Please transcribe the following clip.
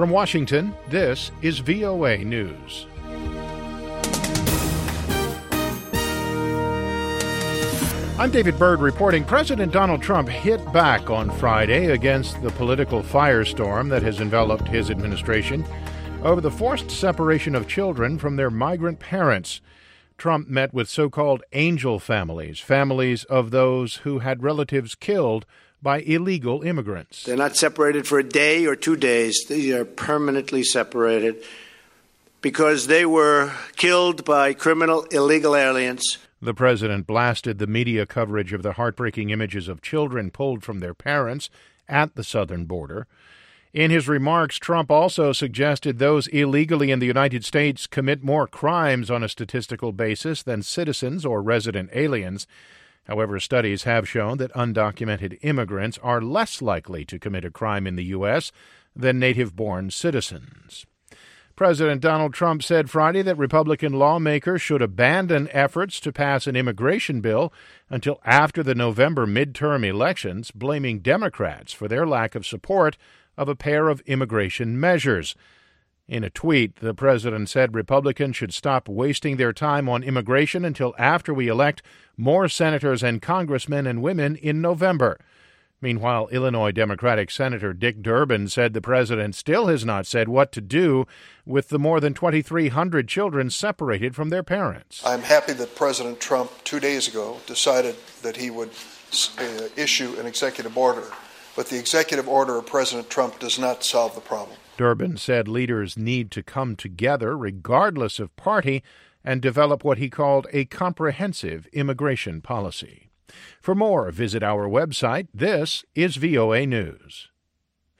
From Washington, this is VOA News. I'm David Byrd reporting President Donald Trump hit back on Friday against the political firestorm that has enveloped his administration over the forced separation of children from their migrant parents. Trump met with so-called angel families, families of those who had relatives killed by illegal immigrants. They're not separated for a day or 2 days. They are permanently separated because they were killed by criminal illegal aliens. The president blasted the media coverage of the heartbreaking images of children pulled from their parents at the southern border. In his remarks, Trump also suggested those illegally in the United States commit more crimes on a statistical basis than citizens or resident aliens. However, studies have shown that undocumented immigrants are less likely to commit a crime in the U.S. than native-born citizens. President Donald Trump said Friday that Republican lawmakers should abandon efforts to pass an immigration bill until after the November midterm elections, blaming Democrats for their lack of support of a pair of immigration measures. In a tweet, the president said Republicans should stop wasting their time on immigration until after we elect more senators and congressmen and women in November. Meanwhile, Illinois Democratic Senator Dick Durbin said the president still has not said what to do with the more than 2,300 children separated from their parents. I'm happy that President Trump 2 days ago decided that he would issue an executive order. But the executive order of President Trump does not solve the problem. Durbin said leaders need to come together regardless of party and develop what he called a comprehensive immigration policy. For more, visit our website. This is VOA News.